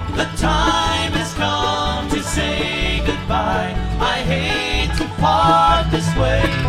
The time has come to say goodbye. I hate to part this way.